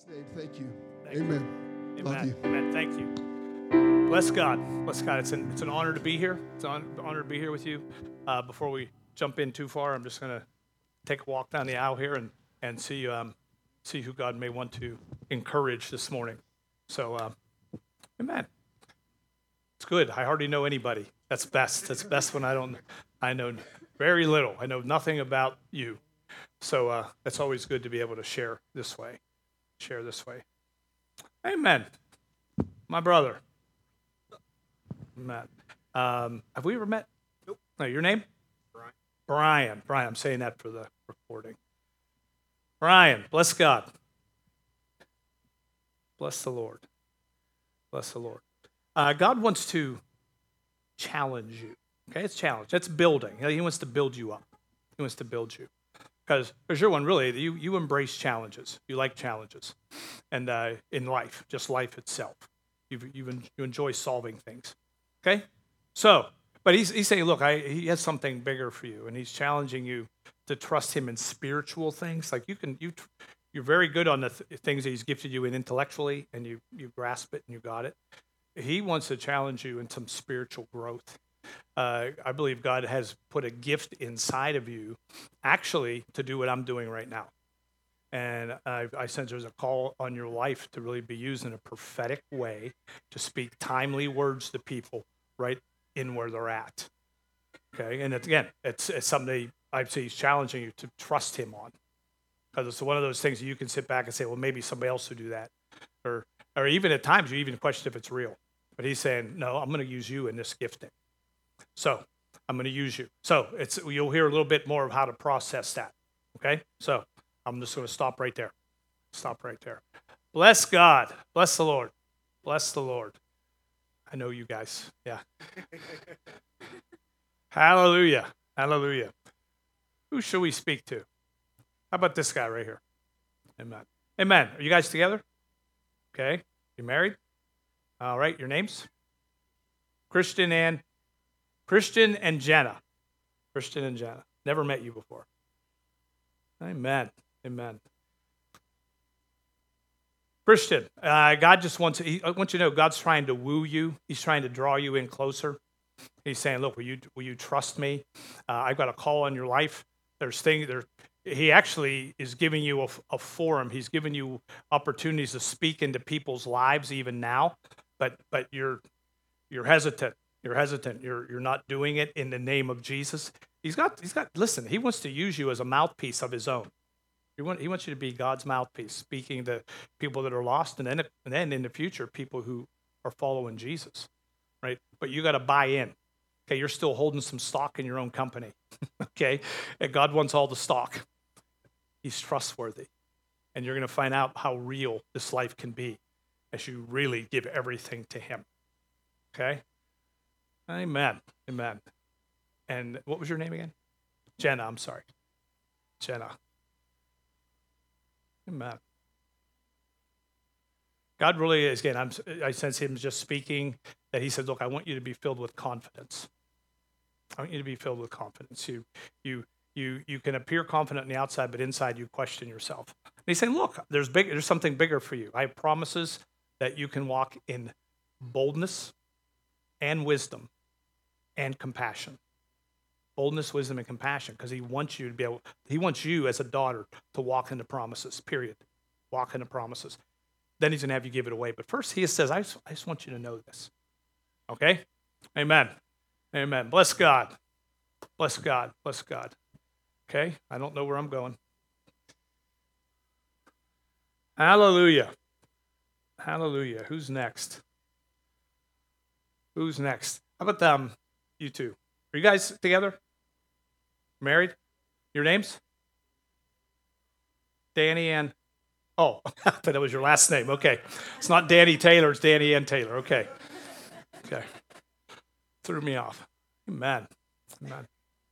name, thank you. Thank Amen. you. Love Amen. you. Amen. Thank you. Bless God. Bless God. It's an honor to be here. It's an honor to be here with you. Before we jump in too far, I'm just going to take a walk down the aisle here and see who God may want to encourage this morning. So, amen. It's good. I hardly know anybody. That's best. That's best when I know very little. I know nothing about you. So it's always good to be able to share this way. Amen. My brother. Matt. Have we ever met? Nope. No, your name? Brian. Brian. I'm saying that for the recording. Brian, bless God. Bless the Lord. Bless the Lord. God wants to challenge you. Okay, it's challenge. That's building. He wants to build you up. He wants to build you. Because you're one, really, you embrace challenges. You like challenges. And in life, just life itself. You enjoy solving things. Okay? So, but he's saying, look, he has something bigger for you, and he's challenging you to trust him in spiritual things. Like you're very good on the things that he's gifted you in intellectually, and you grasp it and you got it. He wants to challenge you in some spiritual growth. I believe God has put a gift inside of you, actually, to do what I'm doing right now. And I sense there's a call on your life to really be used in a prophetic way to speak timely words to people right in where they're at. Okay, and it's something I'd say he's challenging you to trust him on, because it's one of those things that you can sit back and say, well, maybe somebody else would do that, or even at times you even question if it's real. But he's saying, no, I'm going to use you in this gifting. So I'm going to use you. So you'll hear a little bit more of how to process that. Okay, so I'm just going to stop right there. Bless God. Bless the Lord. Bless the Lord. I know you guys. Yeah. Hallelujah. Hallelujah. Who should we speak to? How about this guy right here? Amen. Amen. Are you guys together? Okay. You married? All right. Your names? Christian and Jenna. Christian and Jenna. Never met you before. Amen. Amen. Christian, God just wants I want you to know God's trying to woo you. He's trying to draw you in closer. He's saying, look, will you trust me? I've got a call on your life. There's things there. He actually is giving you a forum. He's giving you opportunities to speak into people's lives even now, but you're hesitant. You're not doing it in the name of Jesus. Listen, he wants to use you as a mouthpiece of his own. He wants you to be God's mouthpiece, speaking to people that are lost, and then in the future, people who are following Jesus, right? But you got to buy in. Okay, you're still holding some stock in your own company. Okay, and God wants all the stock. He's trustworthy, and you're going to find out how real this life can be as you really give everything to Him. Okay, amen, amen. And what was your name again? Jenna. I'm sorry, Jenna. Amen. God really is, again, I sense him just speaking that he said, look, I want you to be filled with confidence. I want you to be filled with confidence. You can appear confident on the outside, but inside you question yourself. And he's saying, look, there's something bigger for you. I have promises that you can walk in boldness and wisdom and compassion. Boldness, wisdom, and compassion, because he wants you as a daughter to walk into promises, period. Walk into promises. Then he's going to have you give it away. But first, he says, I just want you to know this. Okay? Amen. Amen. Bless God. Bless God. Bless God. Okay? I don't know where I'm going. Hallelujah. Hallelujah. Who's next? How about you two? Are you guys together? Married? Your names? Danny and... Oh, I thought that was your last name. Okay. It's not Danny Taylor, it's Danny Ann Taylor. Okay. Threw me off. Amen. Amen.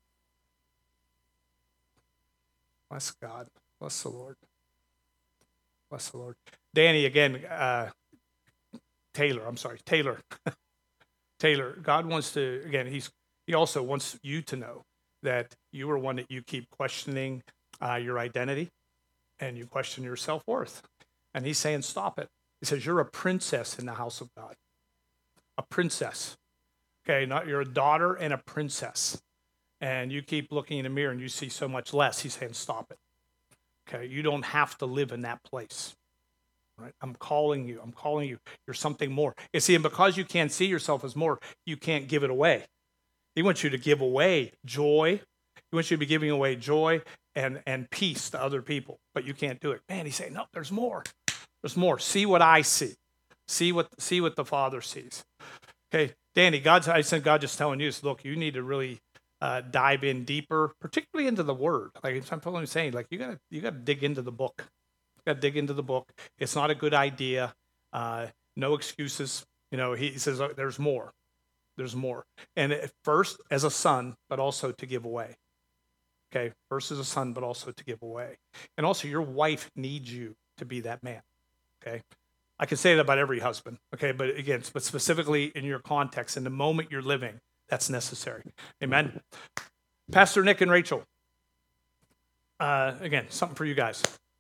Bless God. Bless the Lord. Bless the Lord. Danny, again, Taylor. Taylor, God wants to, again, he also wants you to know that you are one that you keep questioning your identity and you question your self-worth. And he's saying, stop it. He says, you're a princess in the house of God. A princess. Okay, you're a daughter and a princess. And you keep looking in the mirror and you see so much less. He's saying, stop it. Okay, you don't have to live in that place. Right? I'm calling you. I'm calling you. You're something more. You see, and because you can't see yourself as more, you can't give it away. He wants you to give away joy. He wants you to be giving away joy and peace to other people, but you can't do it. Man, he's saying, no, there's more. There's more. See what I see. See what the Father sees. Okay, Danny, I sent God just telling you, look, you need to really dive in deeper, particularly into the Word. Like I'm saying, like you gotta dig into the book. You gotta dig into the book. It's not a good idea. No excuses. He says there's more. There's more. And first as a son, but also to give away. Okay, first as a son, but also to give away. And also your wife needs you to be that man. Okay. I can say that about every husband. Okay, but specifically in your context, in the moment you're living, that's necessary. Amen. Pastor Nick and Rachel. Again, something for you guys.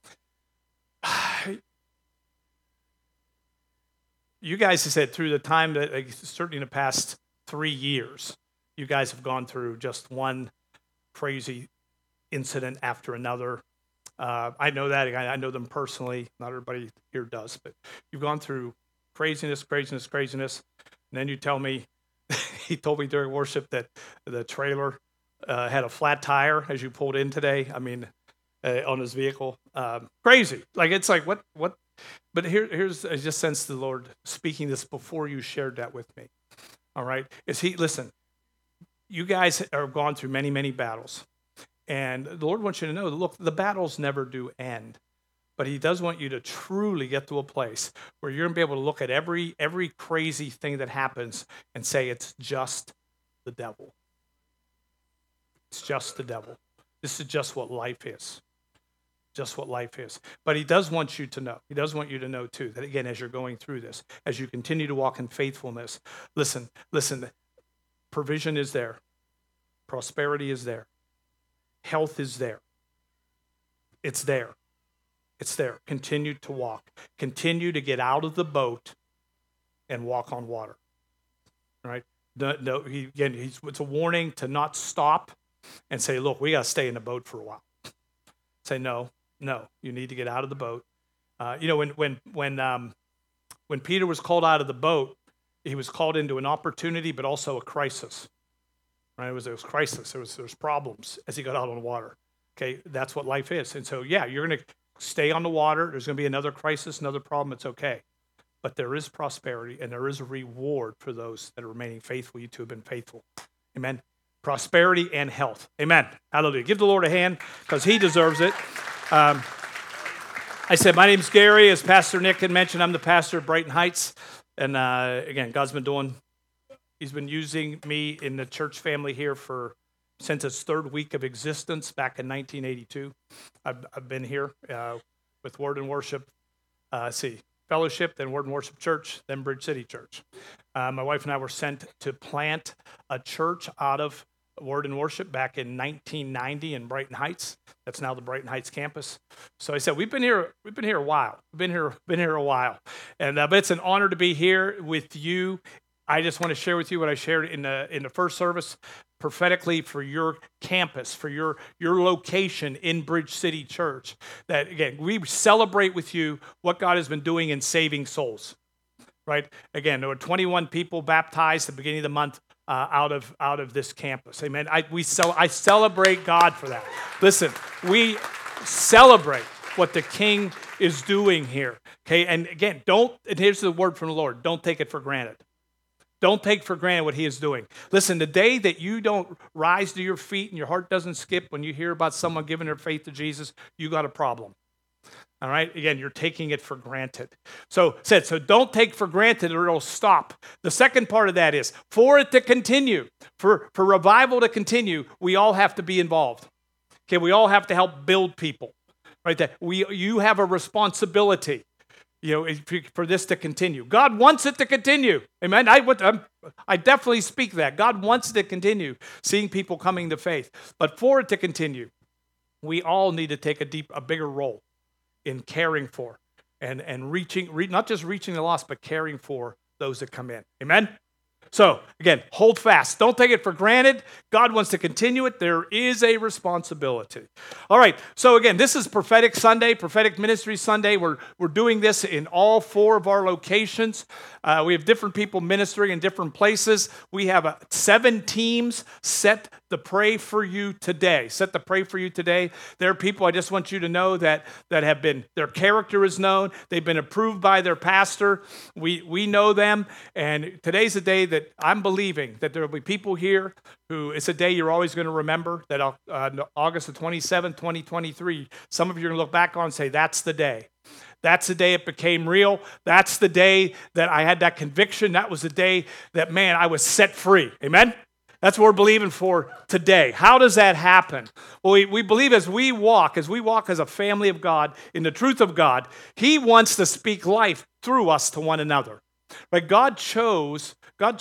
You guys have said through the time that, certainly in the past 3 years, you guys have gone through just one crazy incident after another. I know that. I know them personally. Not everybody here does, but you've gone through craziness. And then you tell me, he told me during worship that the trailer had a flat tire as you pulled in today. I mean, on his vehicle. Crazy. It's like, what? But here's, I just sensed the Lord speaking this before you shared that with me. All right? Listen, you guys have gone through many, many battles. And the Lord wants you to know, look, the battles never do end. But he does want you to truly get to a place where you're going to be able to look at every crazy thing that happens and say, it's just the devil. It's just the devil. This is just what life is. Just what life is. But he does want you to know. He does want you to know, too, that, again, as you're going through this, as you continue to walk in faithfulness, listen, provision is there. Prosperity is there. Health is there. It's there. It's there. Continue to walk. Continue to get out of the boat and walk on water. All right? It's a warning to not stop and say, look, we got to stay in the boat for a while. Say, no, you need to get out of the boat. When Peter was called out of the boat, he was called into an opportunity, but also a crisis. Right? It was crisis. There was problems as he got out on the water. Okay, that's what life is. And so, yeah, you're going to stay on the water. There's going to be another crisis, another problem. It's okay. But there is prosperity, and there is a reward for those that are remaining faithful. You two have been faithful. Amen. Prosperity and health. Amen. Hallelujah. Give the Lord a hand because he deserves it. I said, my name's Gary. As Pastor Nick had mentioned, I'm the pastor of Brighton Heights. And again, he's been using me in the church family here since its third week of existence back in 1982. I've been here with Word and Worship, Fellowship, then Word and Worship Church, then Bridge City Church. My wife and I were sent to plant a church out of Word and Worship back in 1990 in Brighton Heights. That's now the Brighton Heights campus. So I said, we've been here a while. Been here a while. And but it's an honor to be here with you. I just want to share with you what I shared in the first service prophetically for your campus, for your location in Bridge City Church. That, again, we celebrate with you what God has been doing in saving souls, right? Again, there were 21 people baptized at the beginning of the month out of this campus. Amen. I celebrate God for that. Listen, we celebrate what the King is doing here, okay? And again, and here's the word from the Lord, don't take it for granted. Don't take for granted what he is doing. Listen, the day that you don't rise to your feet and your heart doesn't skip when you hear about someone giving their faith to Jesus, you got a problem. All right? Again, you're taking it for granted. So don't take for granted or it'll stop. The second part of that is, for it to continue, for revival to continue, we all have to be involved. Okay, we all have to help build people. Right? You have a responsibility. For this to continue. God wants it to continue. Amen. I definitely speak that. God wants it to continue, seeing people coming to faith. But for it to continue, we all need to take a bigger role in caring for and not just reaching the lost, but caring for those that come in. Amen? So, again, hold fast. Don't take it for granted. God wants to continue it. There is a responsibility. All right, so again, this is Prophetic Sunday, Prophetic Ministry Sunday. We're doing this in all 4 of our locations. We have different people ministering in different places. We have 7 teams set to pray for you today. Set to pray for you today. There are people, I just want you to know, that have been, their character is known. They've been approved by their pastor. We know them, and today's a day that I'm believing that there will be people here who, it's a day you're always going to remember, that August the 27th, 2023, some of you are going to look back on and say, that's the day. That's the day it became real. That's the day that I had that conviction. That was the day that, man, I was set free. Amen? That's what we're believing for today. How does that happen? Well, we believe as we walk as a family of God, in the truth of God, He wants to speak life through us to one another. But God chose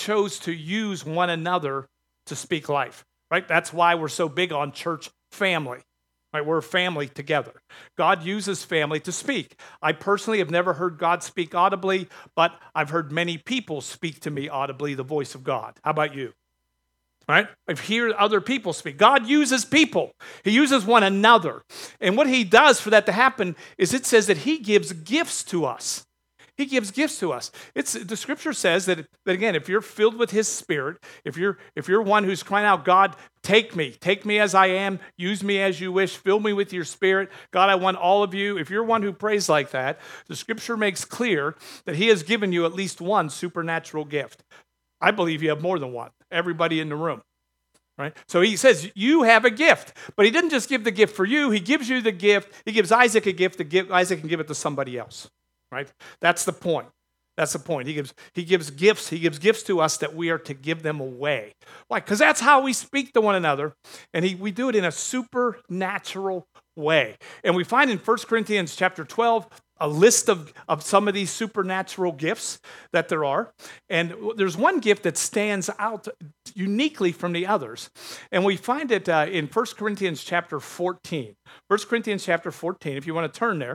to use one another to speak life, right? That's why we're so big on church family, right? We're a family together. God uses family to speak. I personally have never heard God speak audibly, but I've heard many people speak to me audibly the voice of God. How about you? All right? I've heard other people speak. God uses people. He uses one another. And what He does for that to happen is it says that He gives gifts to us. He gives gifts to us. The scripture says that again, if you're filled with His Spirit, if you're one who's crying out, God, take me as I am, use me as you wish, fill me with your Spirit. God, I want all of you. If you're one who prays like that, the scripture makes clear that He has given you at least one supernatural gift. I believe you have more than one, everybody in the room. Right? So He says, you have a gift. But He didn't just give the gift for you. He gives you the gift. He gives Isaac a gift. Isaac can give it to somebody else. Right? That's the point. That's the point. He gives gifts. He gives gifts to us that we are to give them away. Why? Because that's how we speak to one another, and we do it in a supernatural way. And we find in 1 Corinthians chapter 12 a list of some of these supernatural gifts that there are. And there's one gift that stands out uniquely from the others. And we find it in 1 Corinthians chapter 14. 1 Corinthians chapter 14, if you want to turn there.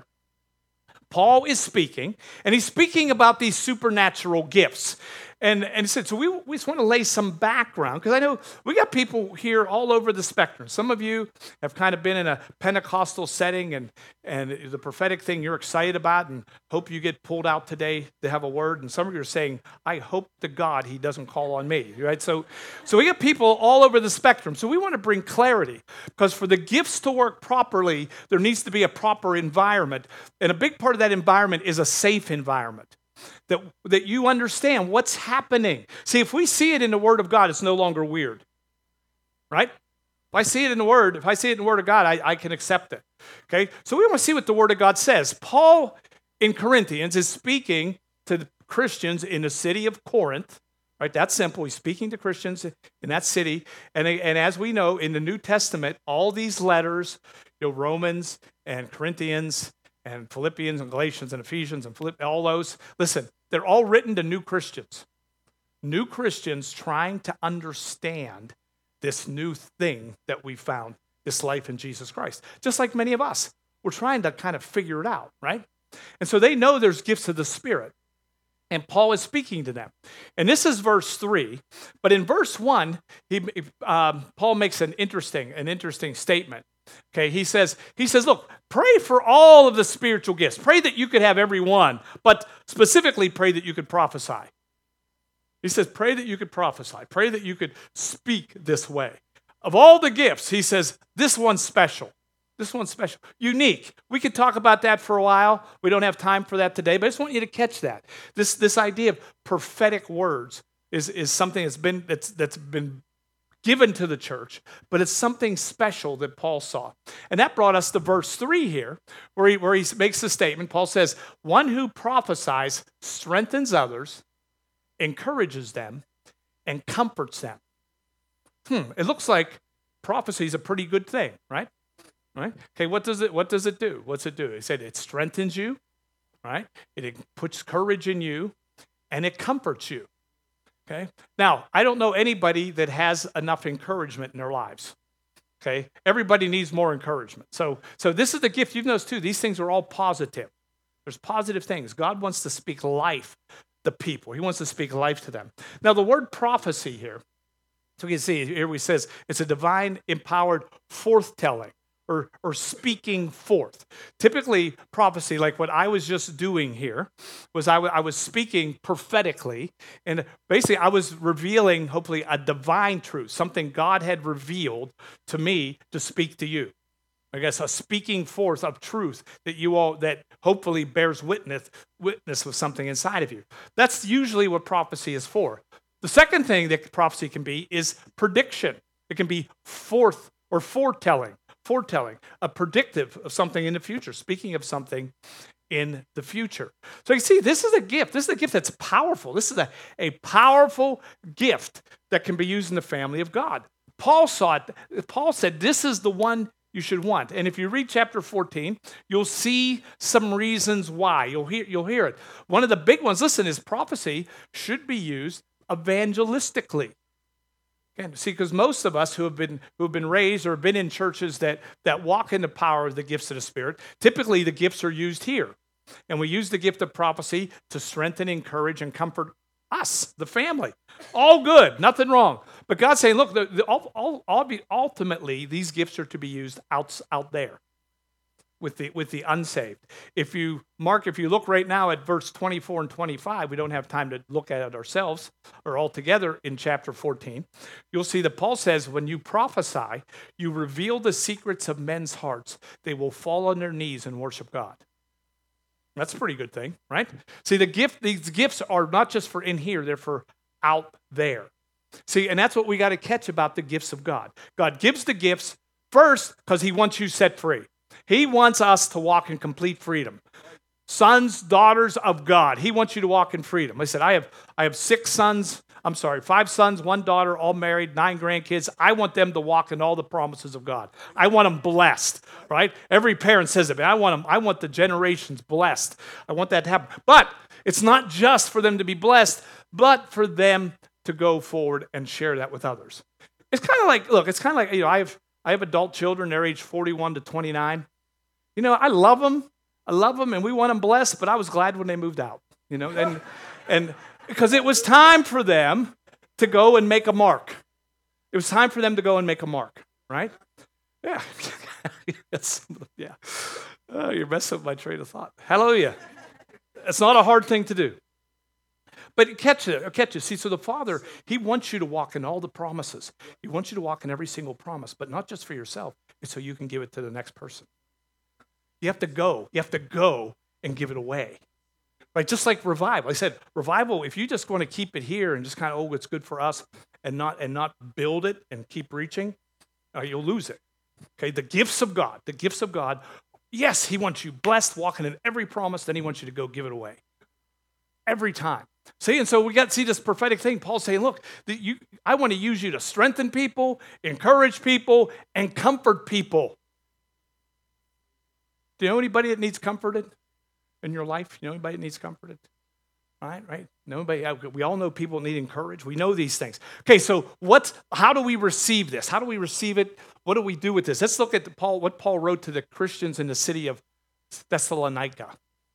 Paul is speaking, and he's speaking about these supernatural gifts. And he said, so we just want to lay some background, because I know we got people here all over the spectrum. Some of you have kind of been in a Pentecostal setting, and the prophetic thing you're excited about and hope you get pulled out today to have a word. And some of you are saying, I hope to God He doesn't call on me, right? So we got people all over the spectrum. So we want to bring clarity, because for the gifts to work properly, there needs to be a proper environment. And a big part of that environment is a safe environment. That you understand what's happening. See, if we see it in the Word of God, it's no longer weird, right? If I see it in the Word of God, I can accept it, okay? So we want to see what the Word of God says. Paul in Corinthians is speaking to the Christians in the city of Corinth, right? That's simple. He's speaking to Christians in that city. And as we know, in the New Testament, all these letters, Romans and Corinthians and Philippians and Galatians and Ephesians and all those, listen, they're all written to new Christians. New Christians trying to understand this new thing that we found, this life in Jesus Christ. Just like many of us, we're trying to kind of figure it out, right? And so they know there's gifts of the Spirit. And Paul is speaking to them. And this is verse 3. But in verse 1, Paul makes an interesting statement. Okay, he says, look, pray for all of the spiritual gifts. Pray that you could have every one, but specifically pray that you could prophesy. He says, pray that you could prophesy. Pray that you could speak this way. Of all the gifts, he says, this one's special. This one's special. Unique. We could talk about that for a while. We don't have time for that today, but I just want you to catch that. This idea of prophetic words is something that's been given to the church, but it's something special that Paul saw. And that brought us to verse 3 here, where he makes the statement. Paul says, one who prophesies strengthens others, encourages them, and comforts them. It looks like prophecy is a pretty good thing, right? Right? Okay, what does it do? What's it do? He said it strengthens you, right? It puts courage in you, and it comforts you. Okay? Now, I don't know anybody that has enough encouragement in their lives. Okay? Everybody needs more encouragement. So this is the gift. You've noticed too, these things are all positive. There's positive things. God wants to speak life to people. He wants to speak life to them. Now, the word prophecy here, so you can see here we says it's a divine empowered forthtelling or speaking forth. Typically, prophecy, like what I was just doing here, was I was speaking prophetically, and basically I was revealing, hopefully, a divine truth, something God had revealed to me to speak to you. I guess a speaking forth of truth that hopefully bears witness with something inside of you. That's usually what prophecy is for. The second thing that prophecy can be is prediction. It can be foretelling, a predictive of something in the future, speaking of something in the future. So you see, this is a gift. This is a gift that's powerful. This is a powerful gift that can be used in the family of God. Paul said, this is the one you should want. And if you read chapter 14, you'll see some reasons why. You'll hear it. One of the big ones, listen, is prophecy should be used evangelistically. Again, see, because most of us who have been raised or have been in churches that walk in the power of the gifts of the Spirit, typically the gifts are used here. And we use the gift of prophecy to strengthen, encourage, and comfort us, the family. All good, nothing wrong. But God's saying, look, ultimately, these gifts are to be used out there with the unsaved. If you look right now at verse 24 and 25, we don't have time to look at it ourselves or all together in chapter 14. You'll see that Paul says, when you prophesy, you reveal the secrets of men's hearts. They will fall on their knees and worship God. That's a pretty good thing, right? See, these gifts are not just for in here, they're for out there. See, and that's what we got to catch about the gifts of God. God gives the gifts first because he wants you set free. He wants us to walk in complete freedom. Sons, daughters of God. He wants you to walk in freedom. I said, I have 5 sons, 1 daughter, all married, 9 grandkids. I want them to walk in all the promises of God. I want them blessed, right? Every parent says it. I want the generations blessed. I want that to happen. But it's not just for them to be blessed, but for them to go forward and share that with others. It's kind of like, I have adult children. They're age 41 to 29. I love them. And we want them blessed, but I was glad when they moved out, and because it was time for them to go and make a mark. It was time for them to go and make a mark, right? Yeah. Yeah. Oh, you're messing with my train of thought. Hallelujah. It's not a hard thing to do. But catch it. See, so the Father, he wants you to walk in all the promises. He wants you to walk in every single promise, but not just for yourself. It's so you can give it to the next person. You have to go. You have to go and give it away. Right? Just like revival. I said, revival, if you just want to keep it here and just kind of, it's good for us and not build it and keep reaching, you'll lose it. Okay, the gifts of God, yes, he wants you blessed, walking in every promise, then he wants you to go give it away. Every time. See, and so we got to see this prophetic thing. Paul's saying, look, I want to use you to strengthen people, encourage people, and comfort people. Do you know anybody that needs comforted in your life? You know anybody that needs comforted? Right? Nobody. We all know people need encouraged. We know these things. Okay, so how do we receive this? How do we receive it? What do we do with this? Let's look at what Paul wrote to the Christians in the city of Thessalonica,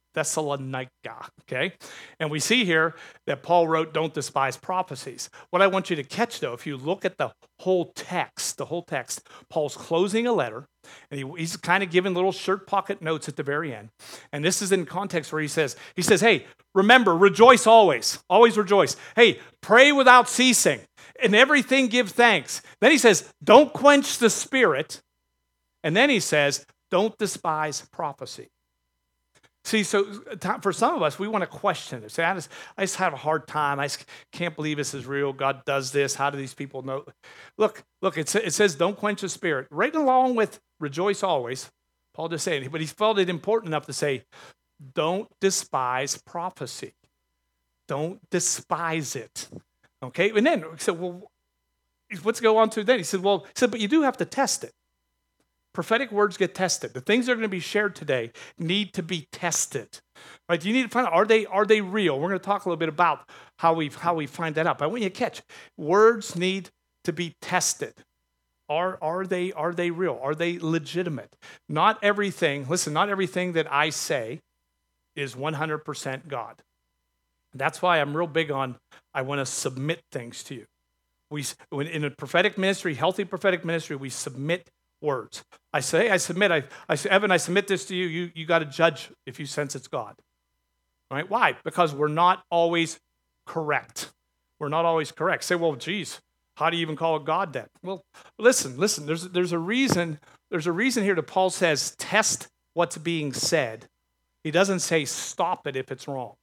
okay? And we see here that Paul wrote, don't despise prophecies. What I want you to catch, though, if you look at the whole text, Paul's closing a letter, and he's kind of giving little shirt pocket notes at the very end. And this is in context where he says, hey, remember, rejoice always rejoice. Hey, pray without ceasing. In everything give thanks. Then he says, don't quench the spirit. And then he says, don't despise prophecy. See, so for some of us, we want to question it. Say, I just have a hard time. I just can't believe this is real. God does this. How do these people know? Look, it says don't quench the spirit. Right along with rejoice always, Paul just saying, but he felt it important enough to say, don't despise prophecy. Don't despise it. Okay? And then he said, well, what's going on to then? He said, but you do have to test it. Prophetic words get tested. The things that are going to be shared today need to be tested. Right? You need to find out, are they real? We're going to talk a little bit about how we find that out. But I want you to catch, words need to be tested. Are they real? Are they legitimate? Not everything that I say is 100% God. That's why I'm real big on, I want to submit things to you. In a prophetic ministry, healthy prophetic ministry, we submit words. I say, Evan, I submit this to you. You got to judge if you sense it's God. Right? Why? Because we're not always correct. We're not always correct. Say, well, geez, how do you even call it God then? Well, listen. There's a reason. There's a reason here that Paul says, test what's being said. He doesn't say stop it if it's wrong.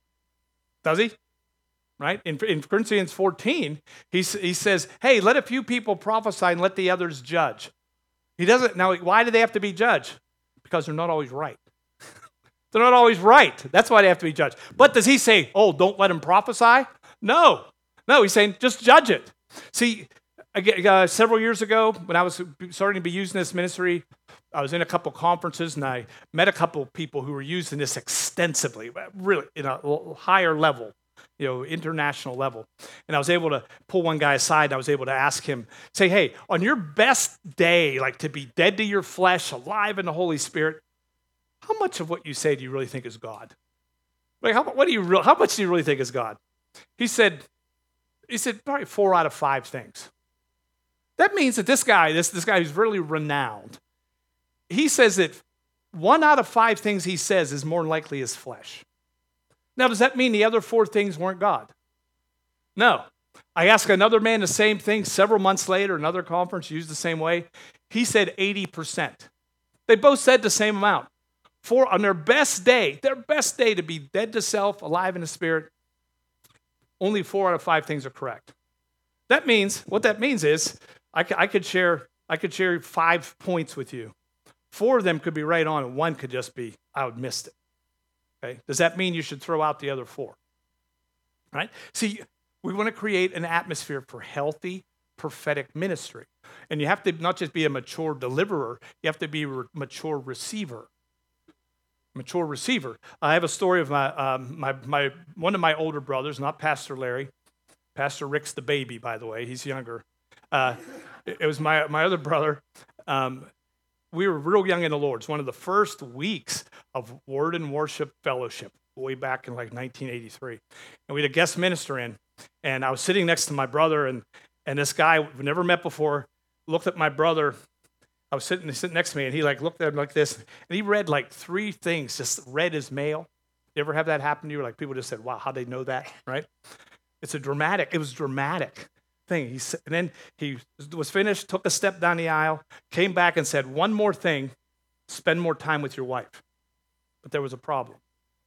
Does he? Right? In Corinthians 14, he says, hey, let a few people prophesy and let the others judge. He doesn't. Now, why do they have to be judged? Because they're not always right. They're not always right. That's why they have to be judged. But does he say, oh, don't let them prophesy? No, he's saying just judge it. See, again, several years ago, when I was starting to be using this ministry, I was in a couple conferences and I met a couple people who were using this extensively, really in a higher level, international level. And I was able to pull one guy aside and I was able to ask him, say, hey, on your best day, like to be dead to your flesh, alive in the Holy Spirit, how much of what you say do you really think is God? Like, how much do you really think is God? He said probably 4 out of 5 things. That means that this guy who's really renowned, he says that 1 out of 5 things he says is more likely his flesh. Now, does that mean the other 4 things weren't God? No. I asked another man the same thing several months later, another conference used the same way. He said 80%. They both said the same amount. On their best day to be dead to self, alive in the Spirit, only 4 out of 5 things are correct. What that means is, I could share 5 points with you. 4 of them could be right on, and 1 could just be, I would missed it. Okay? Does that mean you should throw out the other 4? Right? See, we want to create an atmosphere for healthy prophetic ministry. And you have to not just be a mature deliverer, you have to be a mature receiver. Mature receiver. I have a story of my one of my older brothers, not Pastor Larry. Pastor Rick's the baby, by the way. He's younger. It was my other brother. We were real young in the Lord. It's one of the first weeks of Word and Worship Fellowship, way back in like 1983. And we had a guest minister in, and I was sitting next to my brother, and this guy we've never met before looked at my brother. I was sitting next to me, and he looked at him like this, and he read 3 things, just read his mail. You ever have that happen to you? People just said, wow, how'd they know that, right? It was dramatic thing. And then he was finished, took a step down the aisle, came back and said, one more thing, spend more time with your wife. But there was a problem.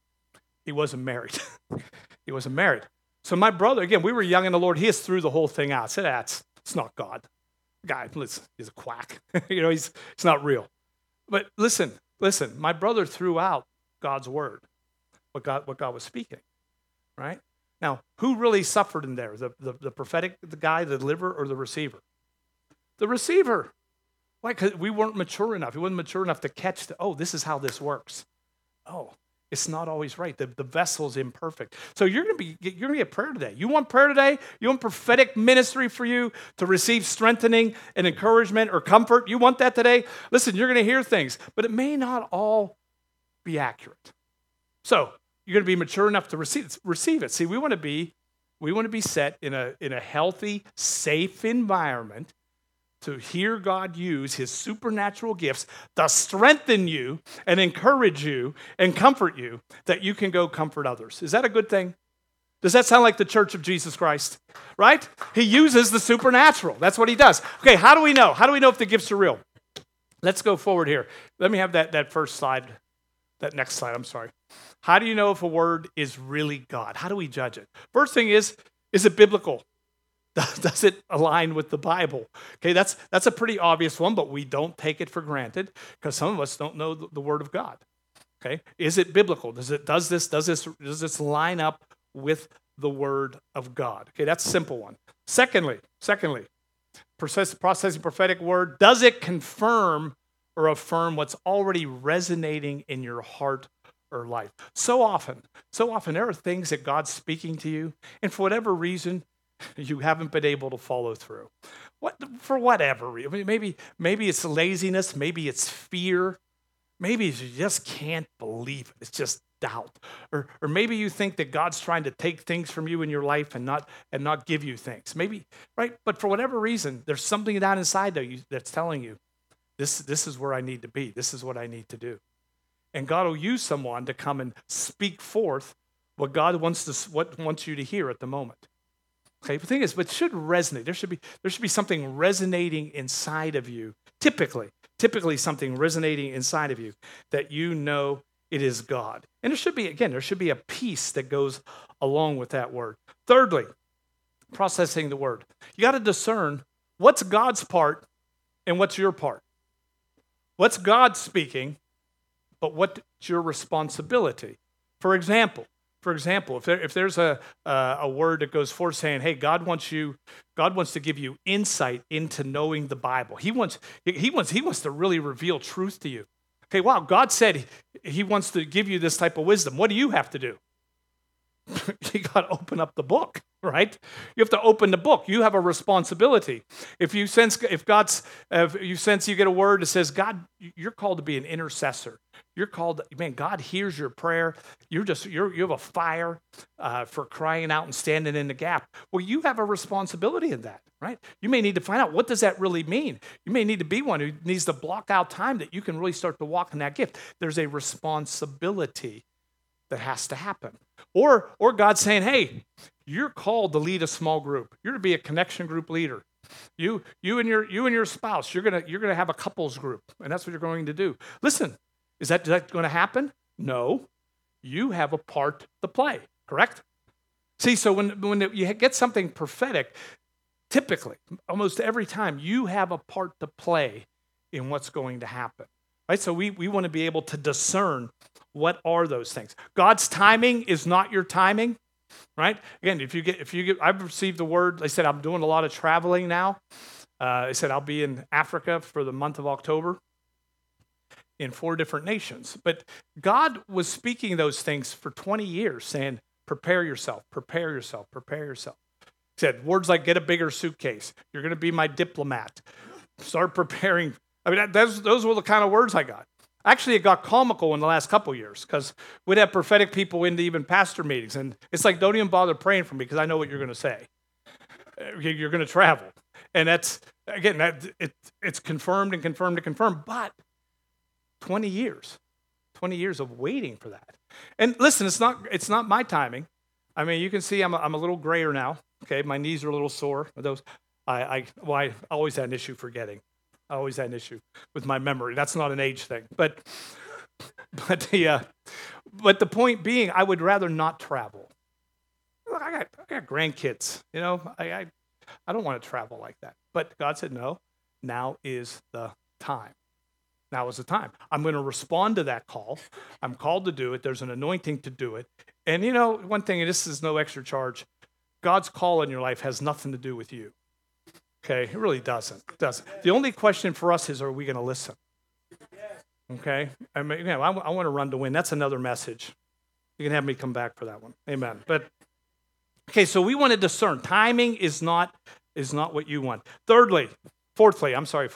He wasn't married. He wasn't married. So my brother, again, we were young in the Lord, he just threw the whole thing out. Said, it's not God. Guy, listen, he's a quack. He's not real. But listen, my brother threw out God's word, what God was speaking, right? Now, who really suffered in there? The prophetic, the guy, the deliverer, or the receiver? The receiver. Why? Because we weren't mature enough. He wasn't mature enough to catch this is how this works. Oh, it's not always right. The vessel's imperfect. So you're gonna get prayer today. You want prayer today? You want prophetic ministry for you to receive strengthening and encouragement or comfort? You want that today? Listen, you're gonna hear things, but it may not all be accurate. So you're gonna be mature enough to receive it. See, we want to be set in a healthy, safe environment to hear God use his supernatural gifts to strengthen you and encourage you and comfort you that you can go comfort others. Is that a good thing? Does that sound like the Church of Jesus Christ? Right? He uses the supernatural. That's what he does. Okay, how do we know? How do we know if the gifts are real? Let's go forward here. Let me have that first slide, that next slide, I'm sorry. How do you know if a word is really God? How do we judge it? First thing is it biblical? Does it align with the Bible? Okay, that's a pretty obvious one, but we don't take it for granted because some of us don't know the Word of God. Okay, is it biblical? Does this line up with the Word of God? Okay, that's a simple one. Secondly, processing prophetic word. Does it confirm or affirm what's already resonating in your heart or life? So often there are things that God's speaking to you, and for whatever reason, you haven't been able to follow through. For whatever reason. Maybe it's laziness. Maybe it's fear. Maybe you just can't believe it. It's just doubt. Or maybe you think that God's trying to take things from you in your life and not give you things. Maybe, right? But for whatever reason, there's something down inside of you that's telling you, this is where I need to be. This is what I need to do. And God will use someone to come and speak forth what God wants you to hear at the moment. Okay, the thing is, but it should resonate. There should be something resonating inside of you. Typically something resonating inside of you that you know it is God. And there should be a peace that goes along with that word. Thirdly, processing the word. You got to discern what's God's part and what's your part. What's God speaking, but what's your responsibility? For example, if there's a word that goes forth saying, "Hey, God wants to give you insight into knowing the Bible. He wants to really reveal truth to you." Okay, wow, God said He wants to give you this type of wisdom. What do you have to do? You got to open up the book, right? You have to open the book. You have a responsibility. If you sense you get a word that says, "God, you're called to be an intercessor. You're called, man, God hears your prayer. You have a fire for crying out and standing in the gap." Well, you have a responsibility in that, right? You may need to find out, what does that really mean? You may need to be one who needs to block out time that you can really start to walk in that gift. There's a responsibility that has to happen. Or God's saying, "Hey, you're called to lead a small group. You're to be a connection group leader. You and your spouse, you're gonna have a couples group, and that's what you're going to do." Listen, is that going to happen? No. You have a part to play, correct? See, so when you get something prophetic, typically, almost every time, you have a part to play in what's going to happen, right? So we want to be able to discern what are those things. God's timing is not your timing, right? Again, I've received the word. They said I'm doing a lot of traveling now. They said I'll be in Africa for the month of October in 4 different nations. But God was speaking those things for 20 years, saying, "Prepare yourself, prepare yourself, prepare yourself." He said words like, "Get a bigger suitcase. You're going to be my diplomat. Start preparing." I mean, those were the kind of words I got. Actually, it got comical in the last couple years because we'd have prophetic people into even pastor meetings. And it's like, don't even bother praying for me because I know what you're going to say. You're going to travel. And that's, again, it's confirmed and confirmed and confirmed. But 20 years of waiting for that. And listen, it's not my timing. I mean, you can see I'm a little grayer now. Okay, my knees are a little sore. I always had an issue forgetting. I always had an issue with my memory. That's not an age thing. But the point being, I would rather not travel. Look, I got grandkids. You know, I don't want to travel like that. But God said, "No, now is the time. Now is the time. I'm going to respond to that call. I'm called to do it. There's an anointing to do it." And you know, one thing, and this is no extra charge, God's call in your life has nothing to do with you. Okay, it really doesn't. The only question for us is, are we going to listen? Okay, I mean, I want to run to win. That's another message. You can have me come back for that one. Amen. But okay, so we want to discern. Timing is not what you want. Fourthly,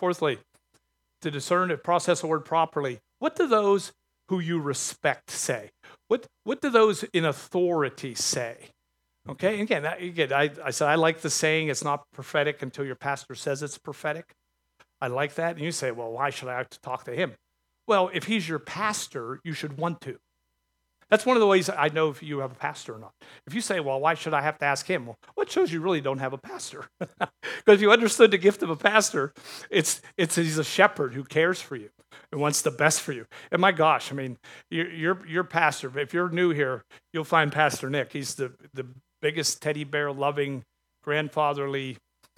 to discern and process a word properly. What do those who you respect say? What do those in authority say? Okay, again, I said I like the saying, "It's not prophetic until your pastor says it's prophetic." I like that. And you say, "Well, why should I have to talk to him?" Well, if he's your pastor, you should want to. That's one of the ways I know if you have a pastor or not. If you say, "Well, why should I have to ask him?" Well, it shows you really don't have a pastor. Because if you understood the gift of a pastor, it's he's a shepherd who cares for you and wants the best for you. And my gosh, I mean, your pastor, if you're new here, you'll find Pastor Nick. He's the biggest teddy bear loving, grandfatherly.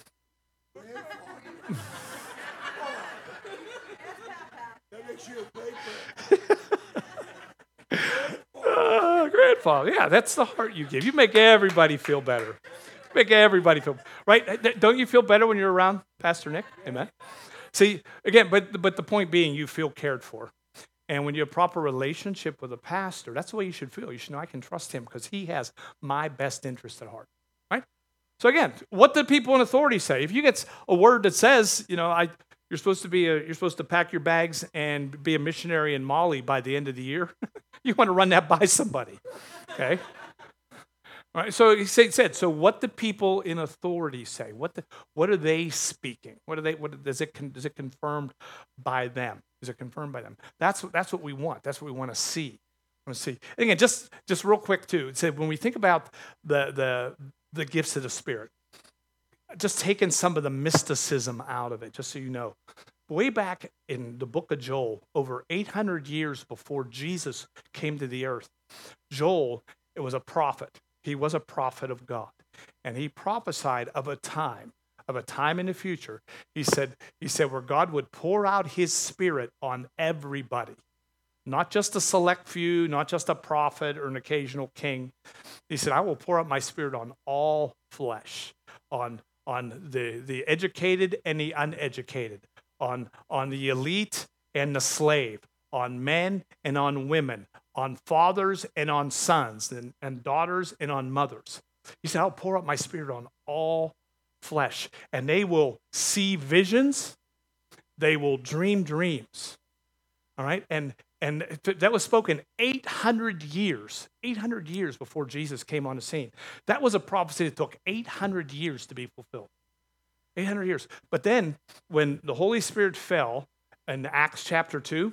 Grandfather, yeah, that's the heart you give. You make everybody feel better. Right? Don't you feel better when you're around Pastor Nick? Amen. See, again, but the point being, you feel cared for. And when you have a proper relationship with a pastor, that's the way you should feel. You should know I can trust him because he has my best interest at heart, right? So again, what do people in authority say? If you get a word that says, you know, You're supposed to pack your bags and be a missionary in Mali by the end of the year. You want to run that by somebody, okay? All right, so he said, so what the people in authority say, what are they speaking? Is it confirmed by them? Is it confirmed by them? That's what we want. That's what we want to see. And again, just real quick too. It said when we think about the gifts of the Spirit, just taking some of the mysticism out of it, just so you know. Way back in the book of Joel, over 800 years before Jesus came to the earth, Joel, it was a prophet. He was a prophet of God. And he prophesied of a time in the future. He said where God would pour out his Spirit on everybody, not just a select few, not just a prophet or an occasional king. He said, I will pour out my Spirit on all flesh, on the educated and the uneducated, on the elite and the slave, on men and on women, on fathers and on sons, and daughters and on mothers. He said, I'll pour out my Spirit on all flesh, and they will see visions, they will dream dreams. All right? And that was spoken 800 years before Jesus came on the scene. That was a prophecy that took 800 years to be fulfilled. 800 years. But then when the Holy Spirit fell in Acts chapter 2,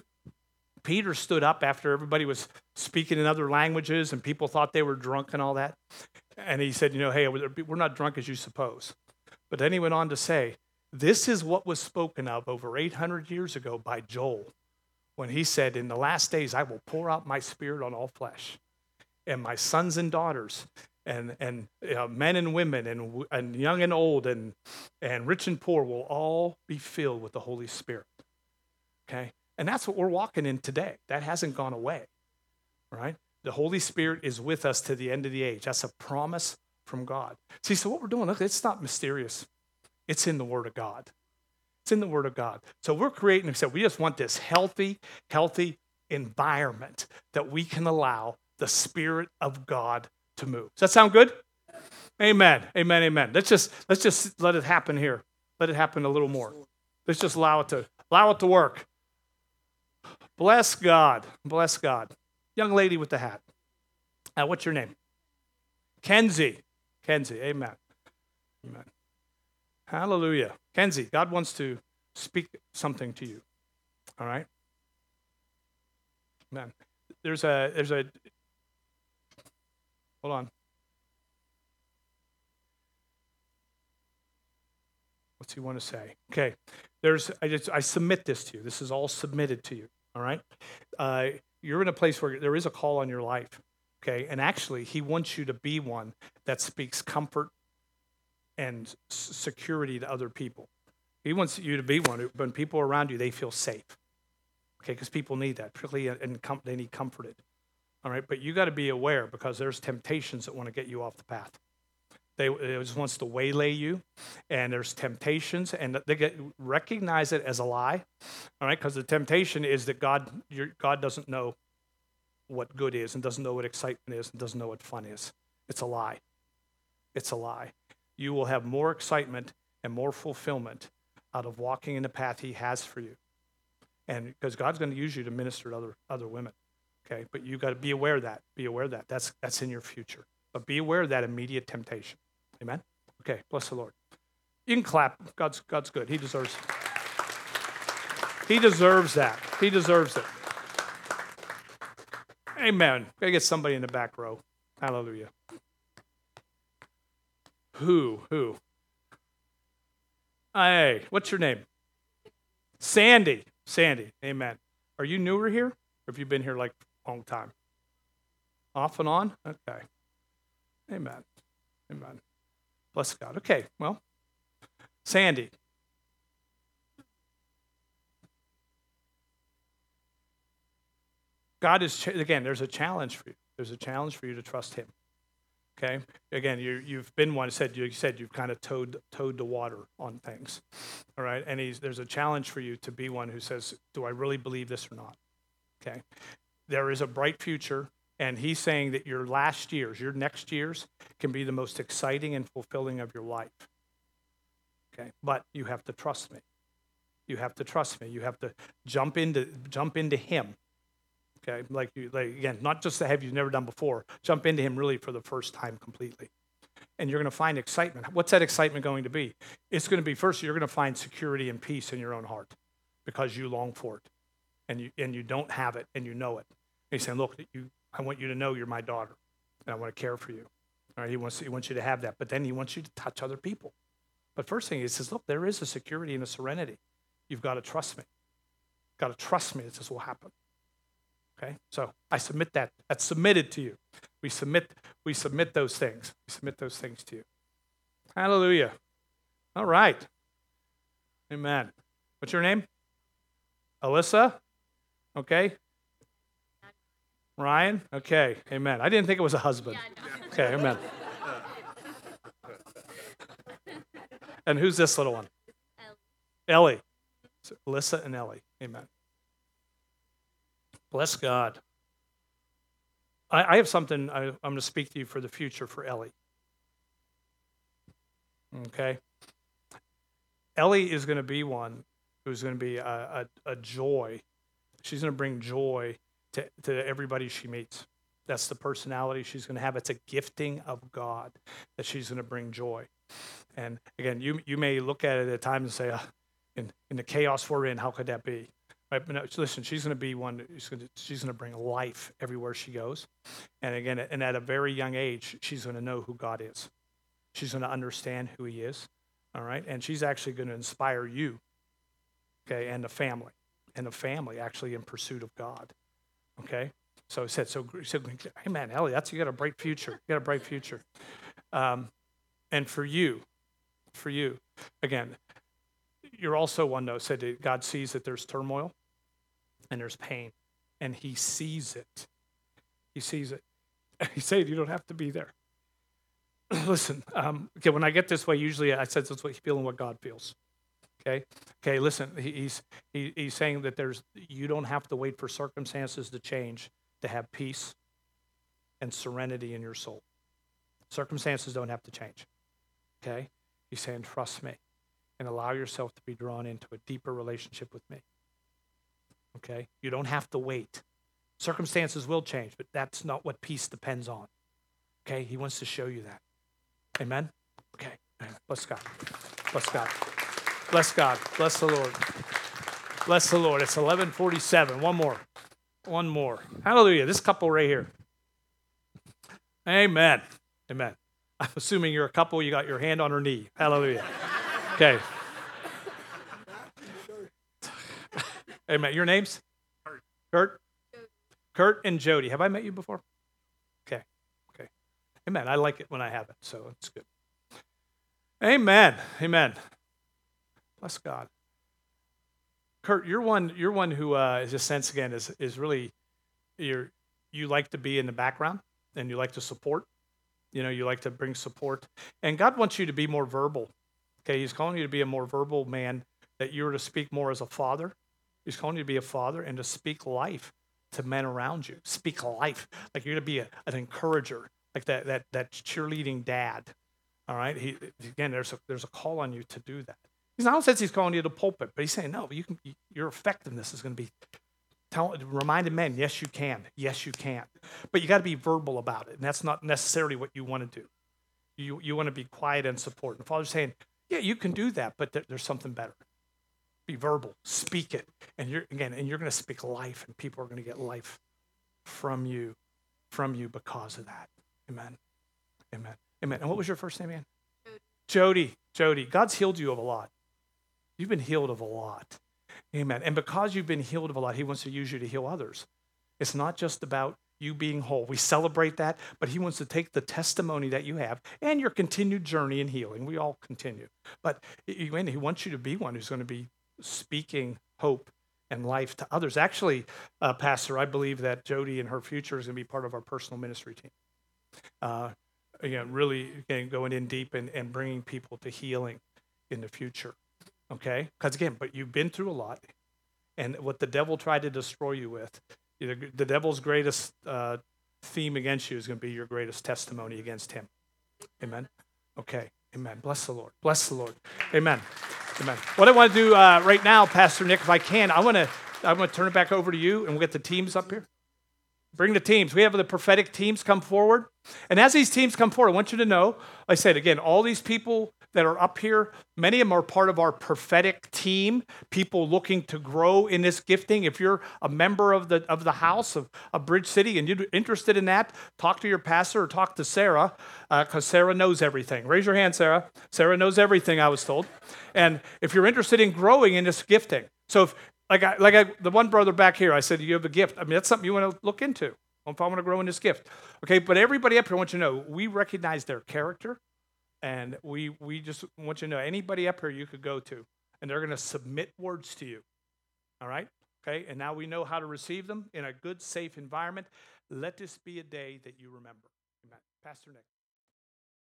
Peter stood up after everybody was speaking in other languages and people thought they were drunk and all that. And he said, hey, we're not drunk as you suppose. But then he went on to say, this is what was spoken of over 800 years ago by Joel, when he said, in the last days, I will pour out my Spirit on all flesh, and my sons and daughters, and men and women, and young and old, and rich and poor will all be filled with the Holy Spirit. Okay? And that's what we're walking in today. That hasn't gone away, right? The Holy Spirit is with us to the end of the age. That's a promise from God. See, so what we're doing, look, it's not mysterious. It's in the Word of God. It's in the Word of God. So we're creating, so we just want this healthy environment that we can allow the Spirit of God to move. Does that sound good? Amen. Amen. Amen. Let's just let it happen here. Let it happen a little more. Let's just allow it to work. Bless God. Bless God. Young lady with the hat. What's your name? Kenzie. Kenzie. Amen. Amen. Hallelujah. Kenzie, God wants to speak something to you. All right? Amen. There's a hold on. What's he want to say? Okay. I submit this to you. This is all submitted to you. All right? You're in a place where there is a call on your life. Okay? And actually, he wants you to be one that speaks comfort and security to other people. He wants you to be one who, when people are around you, they feel safe. Okay, because people need that, particularly they need comforted. All right, but you got to be aware because there's temptations that want to get you off the path. It just wants to waylay you, and there's temptations, and recognize it as a lie. All right, because the temptation is that God doesn't know what good is, and doesn't know what excitement is, and doesn't know what fun is. It's a lie. It's a lie. You will have more excitement and more fulfillment out of walking in the path he has for you. And because God's going to use you to minister to other women. Okay, but you got to be aware of that. Be aware of that. That's in your future. But be aware of that immediate temptation. Amen? Okay, bless the Lord. You can clap. God's good. He deserves that. He deserves it. Amen. Gotta get somebody in the back row. Hallelujah. Who? Hey, what's your name? Sandy. Amen. Are you newer here? Or have you been here like a long time? Off and on? Okay. Amen. Bless God. Okay, well, Sandy. God is, again, there's a challenge for you. There's a challenge for you to trust him. Okay? Again, you've been one, you said you've kind of towed the water on things. All right? And there's a challenge for you to be one who says, do I really believe this or not? Okay? There is a bright future, and he's saying that your next years can be the most exciting and fulfilling of your life. Okay? But you have to trust me. You have to trust me. You have to jump into him. Okay, like again, not just to have you never done before. Jump into him really for the first time completely. And you're going to find excitement. What's that excitement going to be? It's going to be, first, you're going to find security and peace in your own heart because you long for it. And you don't have it, and you know it. And he's saying, look, I want you to know you're my daughter, and I want to care for you. All right, he wants you to have that, but then he wants you to touch other people. But first thing, he says, look, there is a security and a serenity. You've got to trust me. You've got to trust me that this will happen. Okay, so I submit that. That's submitted to you. We submit those things. We submit those things to you. Hallelujah. All right. Amen. What's your name? Alyssa? Okay. Ryan? Okay. Amen. I didn't think it was a husband. Okay, amen. And who's this little one? Ellie. So Alyssa and Ellie. Amen. Bless God. I have something I'm going to speak to you for the future for Ellie. Okay? Ellie is going to be one who's going to be a joy. She's going to bring joy to everybody she meets. That's the personality she's going to have. It's a gifting of God that she's going to bring joy. And again, you may look at it at times and say, in the chaos we're in, how could that be? Right? But no, listen, she's going to be one. She's going to bring life everywhere she goes. And again, and at a very young age, she's going to know who God is. She's going to understand who He is. All right, and she's actually going to inspire you, okay, and the family actually in pursuit of God. Okay, so he said, hey man, Ellie, you got a bright future. You got a bright future. And for you, again, you're also one though said that God sees that there's turmoil and there's pain, and He sees it. He sees it. He said you don't have to be there. Listen, okay, when I get this way, usually I said that's what you feel and what God feels. Okay. Listen, he's saying that you don't have to wait for circumstances to change to have peace and serenity in your soul. Circumstances don't have to change. Okay, he's saying trust me and allow yourself to be drawn into a deeper relationship with me. Okay, you don't have to wait. Circumstances will change, but that's not what peace depends on. Okay, he wants to show you that. Amen? Okay. Bless God. Bless God. Bless God. Bless the Lord. Bless the Lord. It's 11:47. One more. Hallelujah. This couple right here. Amen. Amen. I'm assuming you're a couple. You got your hand on her knee. Hallelujah. Okay. Amen. Your names? Kurt? Kurt and Jody. Have I met you before? Okay. Amen. I like it when I have it, so it's good. Amen. Bless God. Kurt, you're one who is a sense again is really you like to be in the background and you like to support. You like to bring support. And God wants you to be more verbal. Okay, He's calling you to be a more verbal man, that you're to speak more as a father. He's calling you to be a father and to speak life to men around you. Speak life. Like you're to be an encourager. Like that cheerleading dad, all right? There's a call on you to do that. He's not saying He's calling you to pulpit, but He's saying, no, your effectiveness is going to be reminding men, yes, you can. But you got to be verbal about it, and that's not necessarily what you want to do. You want to be quiet and support. And the Father's saying, yeah, you can do that, but there's something better. Be verbal, speak it, and you're going to speak life, and people are going to get life from you because of that. Amen. And what was your first name again? Jody. God's healed you of a lot. You've been healed of a lot. Amen. And because you've been healed of a lot, He wants to use you to heal others. It's not just about you being whole. We celebrate that, but He wants to take the testimony that you have and your continued journey in healing. We all continue. But He wants you to be one who's going to be speaking hope and life to others. Actually, Pastor, I believe that Jody and her future is going to be part of our personal ministry team. Really going in deep and bringing people to healing in the future. Okay? Because but you've been through a lot, and what the devil tried to destroy you with, the devil's greatest theme against you is going to be your greatest testimony against him. Amen? Okay. Amen. Bless the Lord. Amen. Amen. What I want to do right now, Pastor Nick, if I can, I want to turn it back over to you, and we'll get the teams up here. Bring the teams. We have the prophetic teams come forward. And as these teams come forward, I want you to know, like I said, again, all these people that are up here, many of them are part of our prophetic team, people looking to grow in this gifting. If you're a member of the house of Bridge City and you're interested in that, talk to your pastor or talk to Sarah, because Sarah knows everything. Raise your hand, Sarah. Sarah knows everything, I was told. And if you're interested in growing in this gifting, so if the one brother back here, I said, you have a gift. I mean, that's something you want to look into. If I want to grow in this gift. Okay, but everybody up here, I want you to know, we recognize their character, and we just want you to know, anybody up here you could go to, and they're going to submit words to you. All right? Okay, and now we know how to receive them in a good, safe environment. Let this be a day that you remember. Amen. Pastor Nick.